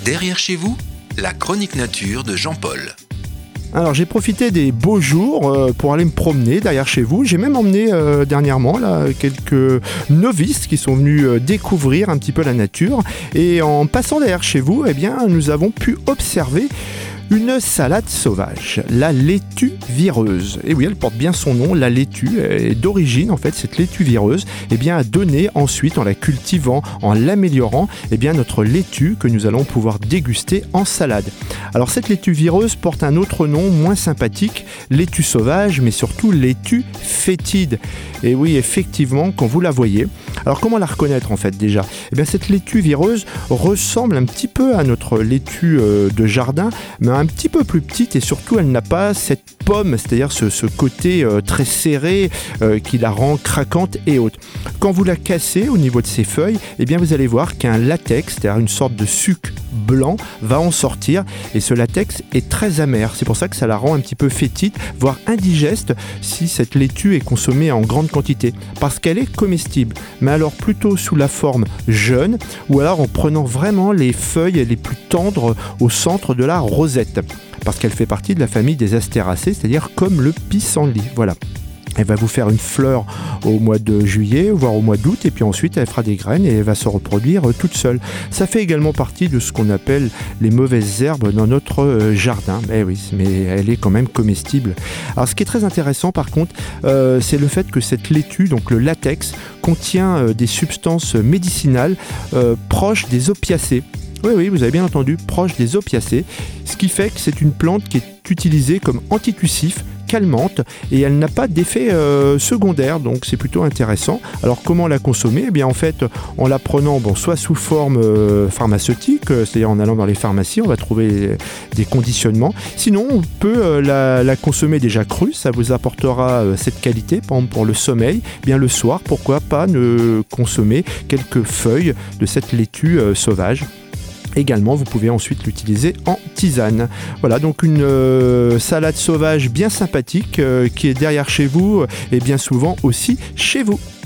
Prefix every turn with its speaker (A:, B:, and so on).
A: Derrière chez vous, la chronique nature de Jean-Paul.
B: Alors j'ai profité des beaux jours pour aller me promener derrière chez vous. J'ai même emmené dernièrement là, quelques novices qui sont venus découvrir un petit peu la nature. Et en passant derrière chez vous, eh bien, nous avons pu observer une salade sauvage, la laitue vireuse. Et oui, elle porte bien son nom, la laitue. Et d'origine, en fait, cette laitue vireuse eh bien, a donné ensuite, en la cultivant, en l'améliorant, eh bien, notre laitue que nous allons pouvoir déguster en salade. Alors cette laitue vireuse porte un autre nom moins sympathique, laitue sauvage, mais surtout laitue fétide. Et oui, effectivement, quand vous la voyez. Alors comment la reconnaître en fait déjà ? Eh bien cette laitue vireuse ressemble un petit peu à notre laitue de jardin, mais un petit peu plus petite et surtout elle n'a pas cette pomme, c'est-à-dire ce côté très serré qui la rend craquante et haute. Quand vous la cassez au niveau de ses feuilles, eh bien vous allez voir qu'un latex, c'est-à-dire une sorte de suc blanc, va en sortir et ce latex est très amer. C'est pour ça que ça la rend un petit peu fétide, voire indigeste si cette laitue est consommée en grande quantité, parce qu'elle est comestible, mais alors plutôt sous la forme jeune ou alors en prenant vraiment les feuilles les plus tendres au centre de la rosette, parce qu'elle fait partie de la famille des astéracées, c'est-à-dire comme le pissenlit. Voilà. Elle va vous faire une fleur au mois de juillet, voire au mois d'août, et puis ensuite elle fera des graines et elle va se reproduire toute seule. Ça fait également partie de ce qu'on appelle les mauvaises herbes dans notre jardin. Eh oui, mais elle est quand même comestible. Alors ce qui est très intéressant par contre, c'est le fait que cette laitue, donc le latex, contient des substances médicinales proches des opiacés. Oui, vous avez bien entendu, proche des opiacés, ce qui fait que c'est une plante qui est utilisée comme antitussif, calmante, et elle n'a pas d'effet secondaire, donc c'est plutôt intéressant. Alors comment la consommer ? Eh bien en fait, en la prenant soit sous forme pharmaceutique, c'est-à-dire en allant dans les pharmacies, on va trouver des conditionnements. Sinon, on peut la consommer déjà crue, ça vous apportera cette qualité, par exemple pour le sommeil. Eh bien le soir, pourquoi pas ne consommer quelques feuilles de cette laitue sauvage. Également, vous pouvez ensuite l'utiliser en tisane. Voilà, donc une salade sauvage bien sympathique qui est derrière chez vous et bien souvent aussi chez vous.